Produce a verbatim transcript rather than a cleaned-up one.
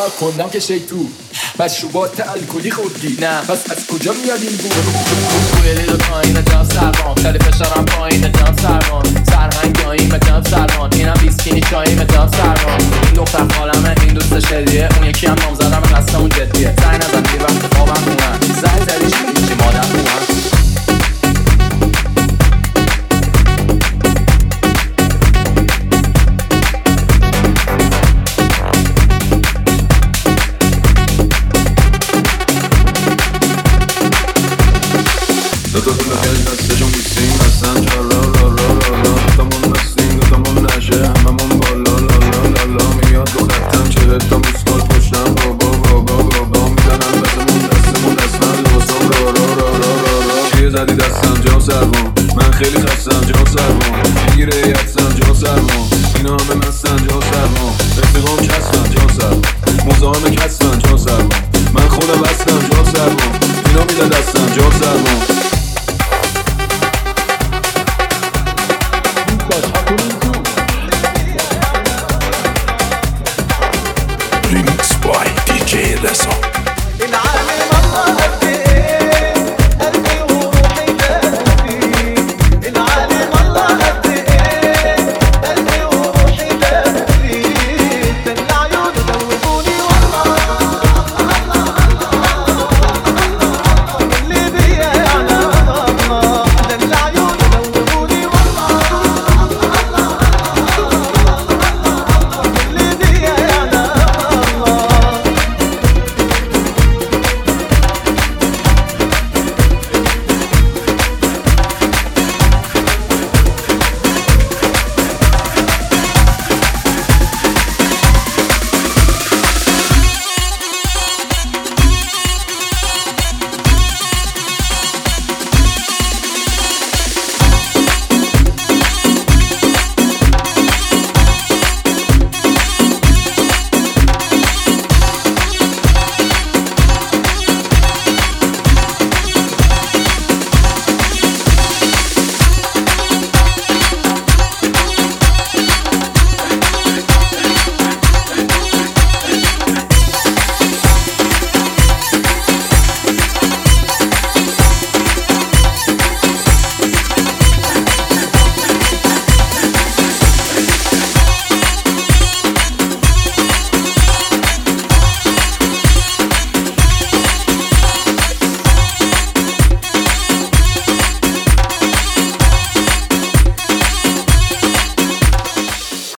خوندم که شیطو مشروبات الکلی خوردی نه پس از کجا میاد این بود توی لیل پایین جام سرمان خیلی فشارم پایین جام سرمان سرهنگ داییم جام سرمان اینم بیسکینی چاییم جام سرمان این دختر خالمه این دوست شدیه اون یکی هم نام زدم قصد اون جدیه سعی نزن دیر وقت خوابم مونم زنگ زدی چی چی مادم مونم دوتامون بخیل دستشون بیستیم هستن چرا را را را را دوتامون بستیم دوتامون نشه هممون بالا لا لا لا لا میاد دو خطم چهره تا موسکال پشتم بابا بابا بابا میزنن بزمون دستمون دستن لباسم را را را را را را چیه زدی دستم جا سرما من خیلی خستم جا سرما میگیره یدسم جا سرما اینا همه مستن جا سرما رفیقام کسفن جا سرما موزه همه کسفن جا سرما من خودم بستم جا سرما اینا میدن دستم جا سرما Remix by دی جی Rezo.